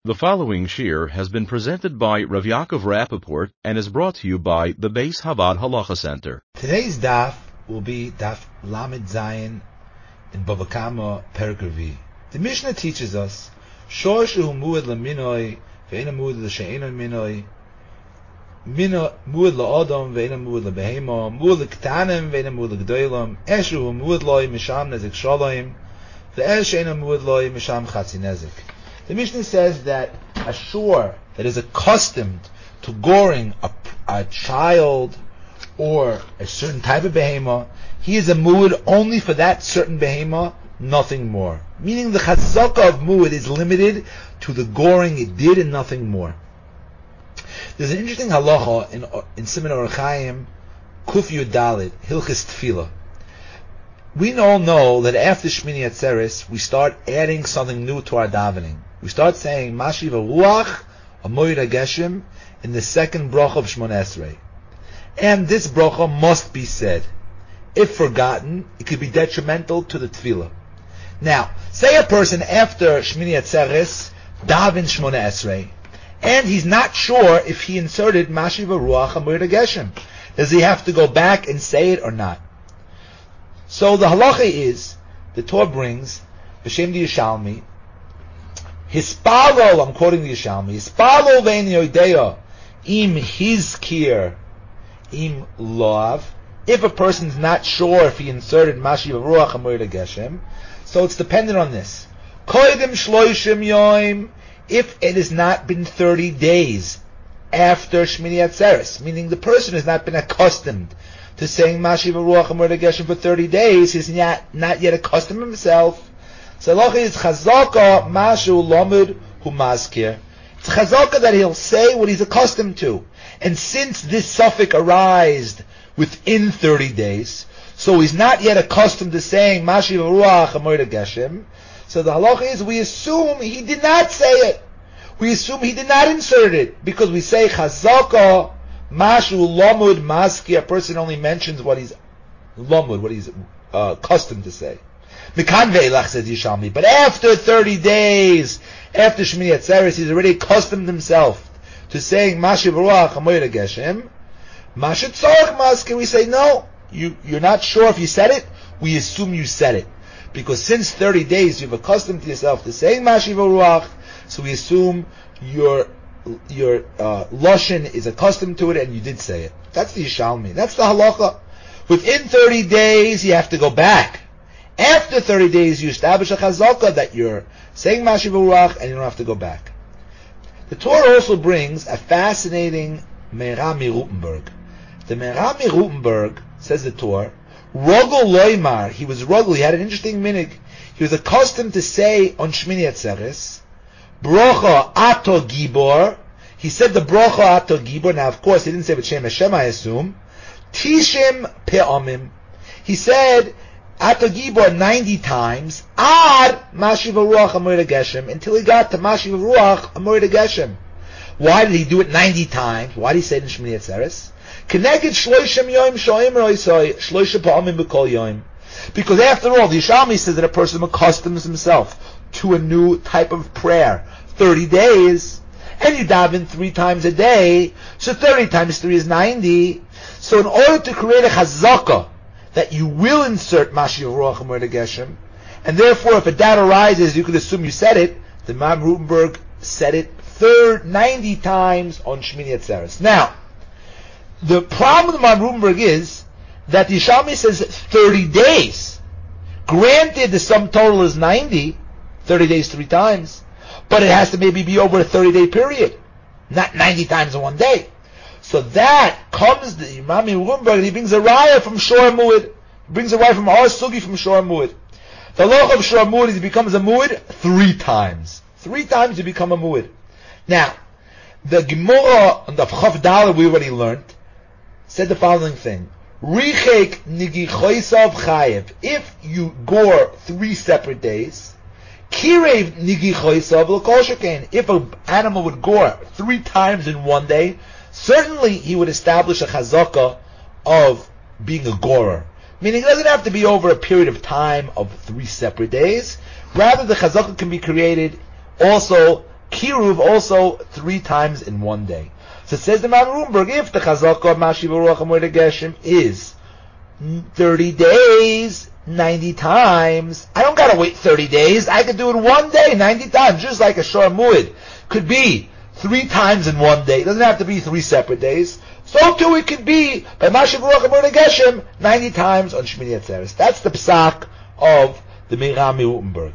The following shir has been presented by Rav Yaakov Rappaport and is brought to you by the Beis Havad Halacha Center. Today's daf will be daf Lamed Zayin in Bava Kama Perek Revi. The Mishnah teaches us Shor shehu muad laminoi ve'ena muad l'she'ena minoi muad la'adam ve'ena muad l'behema muad l'ktanim ve'ena muad l'gdoilam eshu muad loi misham nezik shalaim ve'esh she'ena muad loi misham chatzi nezik. The Mishnah says that a shor that is accustomed to goring a child or a certain type of behema, he is a muad only for that certain behema, nothing more. Meaning the chazaka of muad is limited to the goring it did and nothing more. There's an interesting halacha in Siman Orach Chaim, Kuf Yud Daled, Hilchis Tefillah. We all know that after Shmini Atzeres, we start adding something new to our davening. We start saying Mashiv Ruach Amoyed Geshem in the second bracha of Shmona Esrei. And this bracha must be said. If forgotten, it could be detrimental to the tefillah. Now, say a person after Shmini Atzeres davens Shmona Esrei, and he's not sure if he inserted Mashiv Ruach Amoyed Geshem. Does he have to go back and say it or not? So the halacha is, the Torah brings, B'Shem the Yishalmi, Hispalo, I'm quoting the Yishalmi, Hispalo ve'en yodeya, im hizkir, im loav. If a person's not sure if he inserted Mashiv Ruach Amoyed Geshem, so it's dependent on this. Koidim shloishim yoim, if it has not been 30 days after Shmini Atzeres, meaning the person has not been accustomed to saying Mashiv Ruach Amoyed Geshem for 30 days, he's not yet accustomed himself. So halacha is chazaka mashu lamud hu mazkir. It's chazaka that he'll say what he's accustomed to. And since this suffix arised within 30 days, so he's not yet accustomed to saying Mashiv Ruach Amoyed Geshem, so the halacha is we assume he did not say it. We assume he did not insert it, because we say chazaka mashu lamud mazkir. A person only mentions what he's lamud, what he's accustomed to say. Mikan ve'ilach, says Yishalmi. But after 30 days, after Shmini Atzeres, he's already accustomed himself to saying Mashiv Ruach Amoyed Geshem. Mashet tzorach maskir. We say no. You're not sure if you said it. We assume you said it, because since 30 days you've accustomed yourself to saying Mashiv Ruach, so we assume your lashon is accustomed to it, and you did say it. That's the Yishalmi. That's the halacha. Within 30 days, you have to go back. After 30 days, you establish a chazaka that you're saying Mashiv Ruach, and you don't have to go back. The Torah also brings a fascinating Merami Rutenberg. The Merami Rutenberg, says the Torah, Rogel Loimar, he had an interesting minig. He was accustomed to say on Shmini Atzeres, Brocha Ato Gibor. He said the Brocha Ato Gibor. Now, of course, he didn't say B'Shem Hashem, I assume. Tishim Pe'amim. He said Ato Gibor 90 times, Ad Mashiv Ruach Amoyed Geshem, until he got to Mashiv Ruach Amoyed Geshem. Why did he do it 90 times? Why did he say it in Shmini Atzeres? Keneged Shloishim Yoim Shoim Roisoi, Shloishim Pa'amim B'Kol Yoim. Because after all, the Yishalmi says that a person accustoms himself to a new type of prayer. 30 days, and you daven 3 times a day, so 30 times 3 is 90. So in order to create a chazaka that you will insert Mashiv Ruach Amoyed Geshem, and therefore if a doubt arises, you could assume you said it, the Imam Rutenberg said it 90 times on Shmini Atzeres. Now, the problem with Imam Rutenberg is that the Yishalmi says 30 days. Granted, the sum total is 90, 30 days 3 times, but it has to maybe be over a 30-day period, not 90 times in one day. So that comes the Imam Rutenberg, and he brings a raya from Shor Muad. He brings a raya from our sugi from Shor Muad. The law of Shor Muad is he becomes a Muad 3 times. 3 times you become a Muad. Now, the Gemara on the Chav Daled we already learned said the following thing: Richek nigichoisav chayev. If you gore 3 separate days, kirev nigichoisav l'kol shekain. If an animal would gore 3 times in one day, certainly he would establish a chazaka of being a gorer. Meaning it doesn't have to be over a period of time of 3 separate days. Rather, the chazaka can be created also Kiruv also 3 times in one day. So it says the Maram Rutenberg, if the Chazaka of Mashiv Ruach HaMoed Geshem is 30 days, 90 times, I don't gotta wait 30 days, I could do it one day, 90 times, just like a Shor Mu'id could be 3 times in one day. It doesn't have to be 3 separate days. So too it could be by Mashiv Ruach HaMoed Geshem 90 times on Shmini Atzeres. That's the psak of the Maram Rutenberg.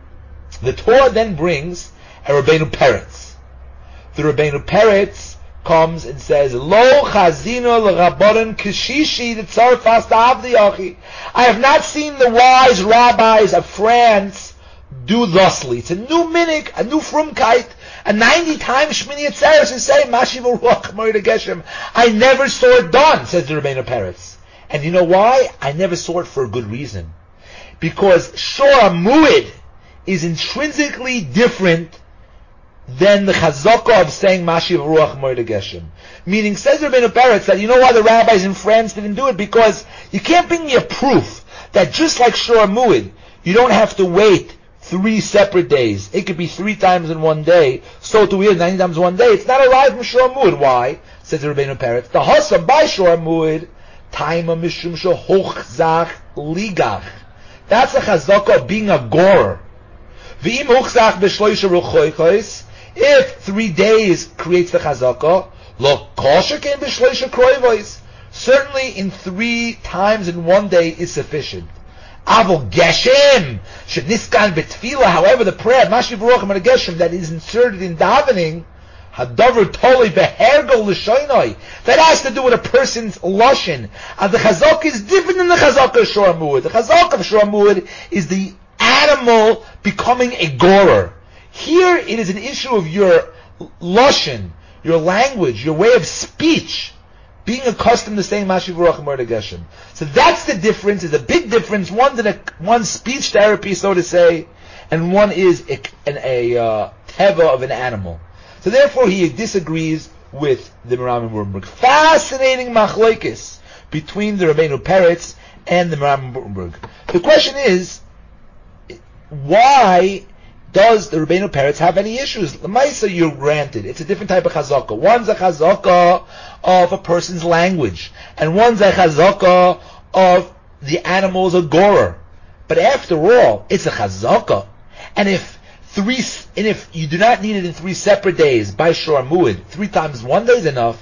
The Torah then brings a Rabbeinu Peretz. The Rabbeinu Peretz comes and says, Lo chazino l'rabonin kishishi t'tzarfas ta'avdi achi. I have not seen the wise rabbis of France do thusly. It's a new minik, a new frumkeit, a 90 times Shmini Atzeres and say, Mashiv Ruach HaMoed Geshem. I never saw it done, says the Rabbeinu Peretz. And you know why? I never saw it for a good reason. Because Shor Mu'id is intrinsically different than the chazaka of saying Mashiv Ruach HaMoed Geshem. Meaning, says Rabbeinu Peretz, that you know why the rabbis in France didn't do it? Because you can't bring me a proof that just like Shor Mu'id, you don't have to wait 3 separate days. It could be 3 times in one day. So to weird 90 times in one day. It's not arrived from Shor Mu'id. Why? Says Rabbeinu Peretz. The Hasa by Shor Mu'id, Taima Mishum Shehochzach Ligach. That's a chazaka of being a gorer. V'im Hochzach B'shloisha Ruchoichos. If 3 days creates the chazaka, lo kosher came b'shloisha kroivos. Certainly in 3 times in one day is sufficient. Avol geshem sheniskan betfila. However, the prayer Mashiv Ruach HaMoed Geshem that is inserted in davening, hadavar toli behergol l'shoinoi. That has to do with a person's lashon. And the chazaka is different than the chazaka of Shor Mu'id. The chazaka of Shor Mu'id is the animal becoming a gorer. Here it is an issue of your lashon, your language, your way of speech, being accustomed to saying Mashiv Ruach HaMoed Geshem. So that's the difference. It's a big difference. One speech therapy, so to say, and one is a teva of an animal. So therefore he disagrees with the Maram Rutenberg. Fascinating machlokes between the Rabbeinu Peretz and the Maram Rutenberg. The question is, why does the Rabbeinu Peretz have any issues? L'maisa, you're granted. It's a different type of chazaka. One's a chazaka of a person's language, and one's a chazaka of the animal's agorer. But after all, it's a chazaka. And if you do not need it in 3 separate days by Shor Mu'id, 3 times one day is enough,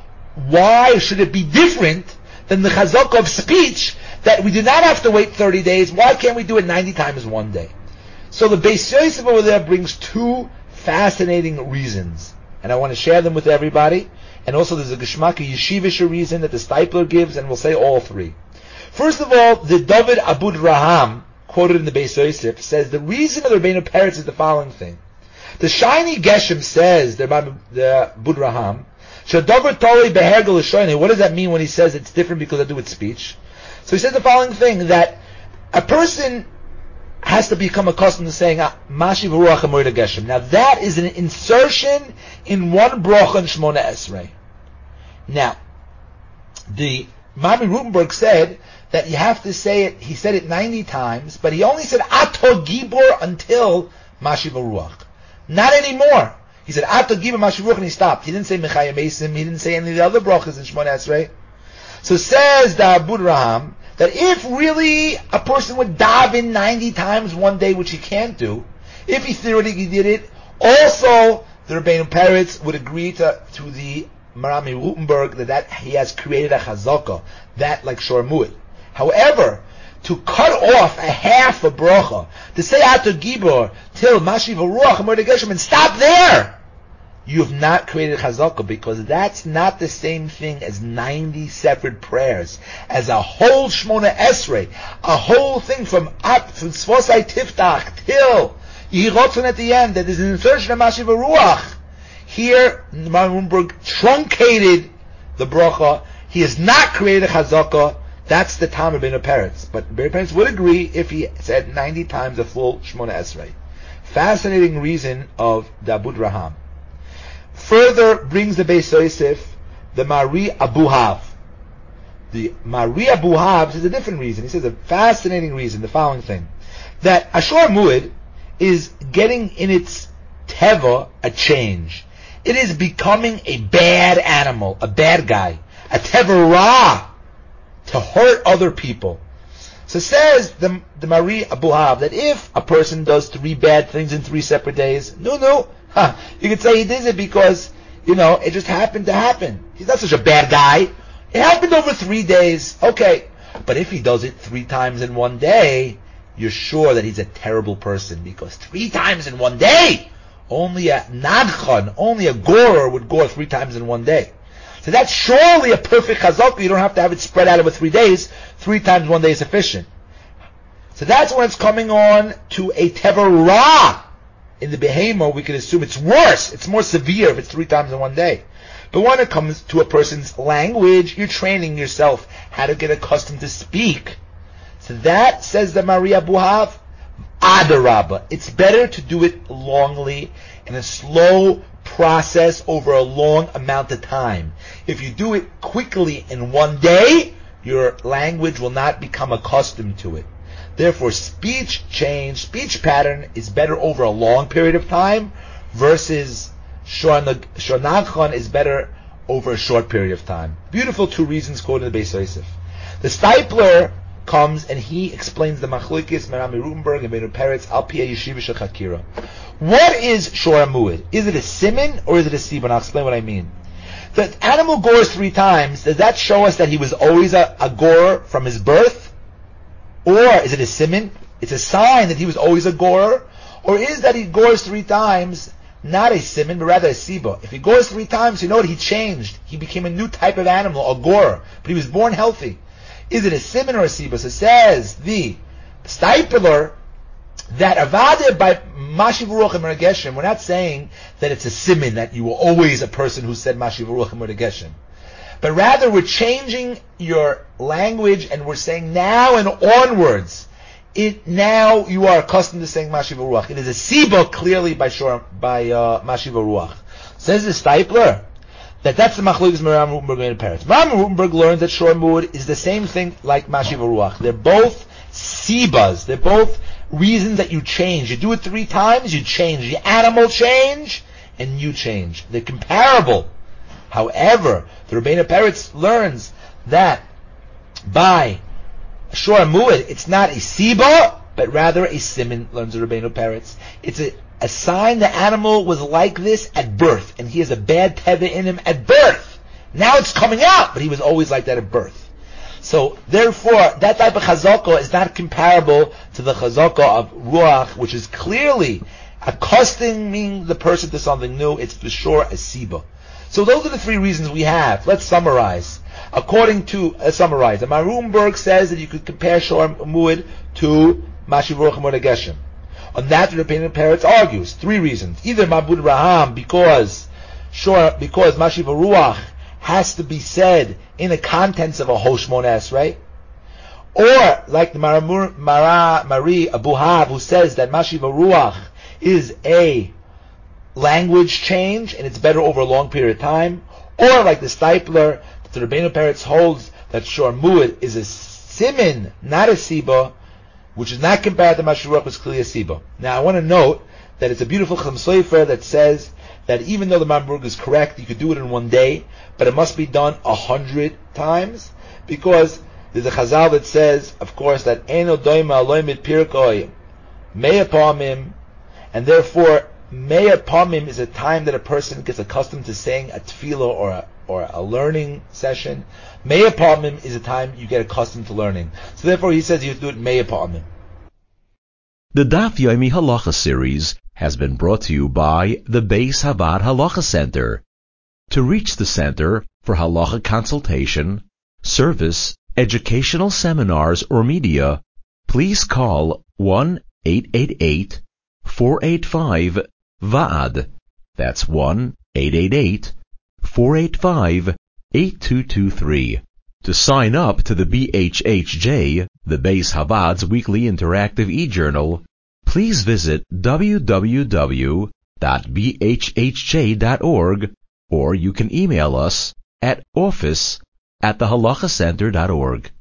why should it be different than the chazaka of speech that we do not have to wait 30 days? Why can't we do it 90 times one day? So the Beis Yosef over there brings 2 fascinating reasons, and I want to share them with everybody. And also there's a Geshmaka Yeshivish reason that the Stipler gives, and we'll say all 3. First of all, the David Abud Raham, quoted in the Beis Yosef, says the reason of the Rabbeinu Peretz is the following thing. The Shiny Geshem says, the Abud Raham, Shadavar Toli Behergel L'Shoinei. What does that mean when he says it's different because I do with speech? So he says the following thing, that a person has to become accustomed to saying Mashiv Ruach HaMoed Geshem. Now that is an insertion in one bracha in Shmona Esrei. Now, the Maram Rutenberg said that you have to say it, he said it 90 times, but he only said Ato Gibor until Mashiv Ruach. Not anymore. He said Ato Gibor Mashiv Ruach and he stopped. He didn't say Mechayim Esim, he didn't say any of the other brachas in Shmona Esrei. So says the Abud Raham, that if really a person would daven 90 times one day, which he can't do, if he theoretically did it, also the Rabbeinu Peretz would agree to the Maram Rutenberg that he has created a chazaka, that like Shor Mu'id. However, to cut off a half a bracha, to say Ato Gibor till Mashiv Ruach HaMoed Geshem and stop there, you have not created chazaka, because that's not the same thing as 90 separate prayers, as a whole Shmona Esrei, a whole thing from Tzvosai Tiftach till Yehirotzon at the end, that is an insertion of Mashiv Ruach. Here, Maram Rutenberg truncated the bracha. He has not created a chazaka. That's the time of Rabbeinu Peretz. But Rabbeinu Peretz would agree if he said 90 times a full Shmona Esrei. Fascinating reason of the Abud Raham. Further brings the Beis Yosef the Mari Abuhav. The Mari Abuhav says a different reason. He says a fascinating reason, the following thing. That Ashor Mu'id is getting in its teva, a change. It is becoming a bad animal, a bad guy, a teva ra, to hurt other people. So says the Mari Abuhav that if a person does 3 bad things in 3 separate days, you could say he did it because, it just happened to happen. He's not such a bad guy. It happened over 3 days. Okay. But if he does it 3 times in 1 day, you're sure that he's a terrible person, because 3 times in 1 day, only a nadchan, only a gorer would gore 3 times in 1 day. So that's surely a perfect chazaka. You don't have to have it spread out over 3 days. 3 times 1 day is sufficient. So that's when it's coming on to a teva ra. In the behemoth, we can assume it's worse. It's more severe if it's 3 times in 1 day. But when it comes to a person's language, you're training yourself how to get accustomed to speak. So that, says the Maria Buhav, Adarabba. It's better to do it longly, in a slow process over a long amount of time. If you do it quickly in 1 day, your language will not become accustomed to it. Therefore, speech pattern is better over a long period of time, versus Shonachon is better over a short period of time. Beautiful 2 reasons quoted in the Beis Yosef. The Stipler comes and he explains the Machlokes Merami Rutenberg and Beinu Peretz Al Pi Yeshiva Shel Chakira. What is Shor Mu'id? Is it a siman or is it a sibon? I'll explain what I mean. The animal gores 3 times. Does that show us that he was always a gorer from his birth? Or is it a siman? It's a sign that he was always a gorer. Or is that he gores 3 times, not a siman, but rather a siba? If he gores 3 times, you know what? He changed. He became a new type of animal, a gorer. But he was born healthy. Is it a siman or a siba? So says the Stipler that avadeh by Mashiv Ruach and Mergeshem, we're not saying that it's a siman, that you were always a person who said Mashiv Ruach and Mergeshem. But rather we're changing your language and we're saying now and onwards, now you are accustomed to saying Mashiv Ruach. It is a siba clearly by Mashiv Ruach. Says the Stipler that that's the Machlokes Meram Rutenberg and Peretz. Meram Rutenberg learns that Shor Mu'id is the same thing like Mashiv Ruach. They're both sibas. They're both reasons that you change. You do it 3 times, you change. The animal change, and you change. They're comparable. However, the Rebbeinu Peretz learns that by Shor Mu'id, it's not a siba, but rather a siman, learns the Rebbeinu Peretz. It's a sign the animal was like this at birth, and he has a bad teva in him at birth. Now it's coming out, but he was always like that at birth. So, therefore, that type of chazaka is not comparable to the chazaka of ruach, which is clearly accustoming the person to something new. It's for sure a siba. So those are the 3 reasons we have. Let's summarize. The Rutenberg says that you could compare Shor Mu'id to Mashiv Ruach and Mergeshem. On that, the Rebbeinu Peretz argues 3 reasons. Either Mabud Raham, because Mashiv Ruach has to be said in the contents of a Hoshmon Esrei, or like the Mari Abuhav, who says that Mashiv Ruach is a language change and it's better over a long period of time, or like the Stipler, the Rebbeinu Peretz holds that Shor Mu'id is a siman, not a siba, which is not compared to Mashiv Ruach, was clearly a siba. Now I want to note that it's a beautiful Chum Sofer that says that even though the Mamburg is correct, you could do it in 1 day, but it must be done 100 times, because there's a Chazal that says, of course, that Eino Doima Aloimid Pirkoi Meya Pamim, and therefore Meya Pamim is a time that a person gets accustomed to saying a tefillah or a learning session. Meya Pamim is a time you get accustomed to learning. So therefore he says you have to do it Meya Pamim. The Daf Yomi Halacha series has been brought to you by the Beis Havad Halacha Center. To reach the center for halacha consultation, service, educational seminars, or media, please call 1-888-485-VAAD. That's 1-888-485-8223. To sign up to the BHHJ, the Beis Havad's weekly interactive e-journal, please visit www.bhhj.org, or you can email us at office@thehalachacenter.org.